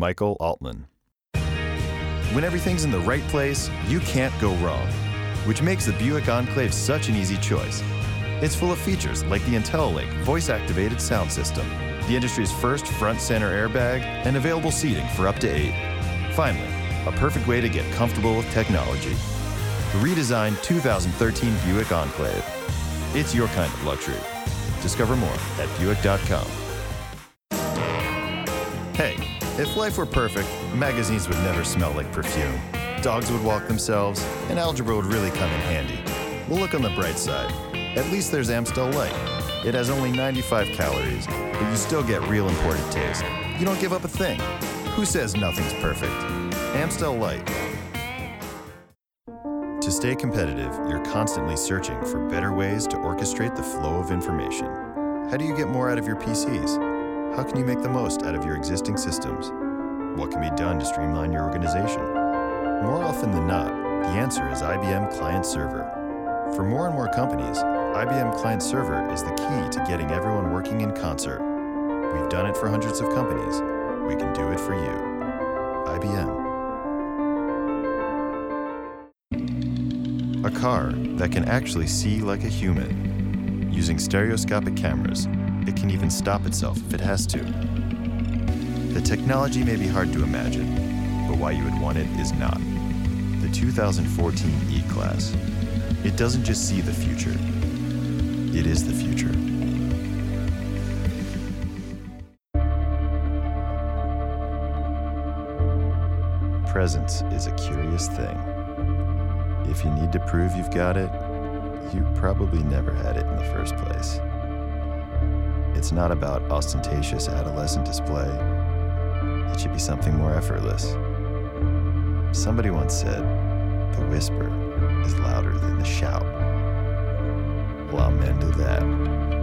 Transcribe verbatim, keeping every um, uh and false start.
Michael Altman. When everything's in the right place, you can't go wrong, which makes the Buick Enclave such an easy choice. It's full of features like the IntelliLink voice-activated sound system, the industry's first front center airbag, and available seating for up to eight. Finally, a perfect way to get comfortable with technology. The redesigned two thousand thirteen Buick Enclave. It's your kind of luxury. Discover more at Buick dot com. Hey, if life were perfect, magazines would never smell like perfume. Dogs would walk themselves, and algebra would really come in handy. Well, look on the bright side. At least there's Amstel Light. It has only ninety-five calories, but you still get real imported taste. You don't give up a thing. Who says nothing's perfect? Amstel Light. To stay competitive, you're constantly searching for better ways to orchestrate the flow of information. How do you get more out of your P Cs? How can you make the most out of your existing systems? What can be done to streamline your organization? More often than not, the answer is I B M Client Server. For more and more companies, I B M Client Server is the key to getting everyone working in concert. We've done it for hundreds of companies. We can do it for you. I B M. A car that can actually see like a human. Using stereoscopic cameras, it can even stop itself if it has to. The technology may be hard to imagine, but why you would want it is not. The two thousand fourteen E-Class. It doesn't just see the future. It is the future. Presence is a curious thing. If you need to prove you've got it, you probably never had it in the first place. It's not about ostentatious adolescent display. It should be something more effortless. Somebody once said, the whisper is louder than the shout. Well, amen to that.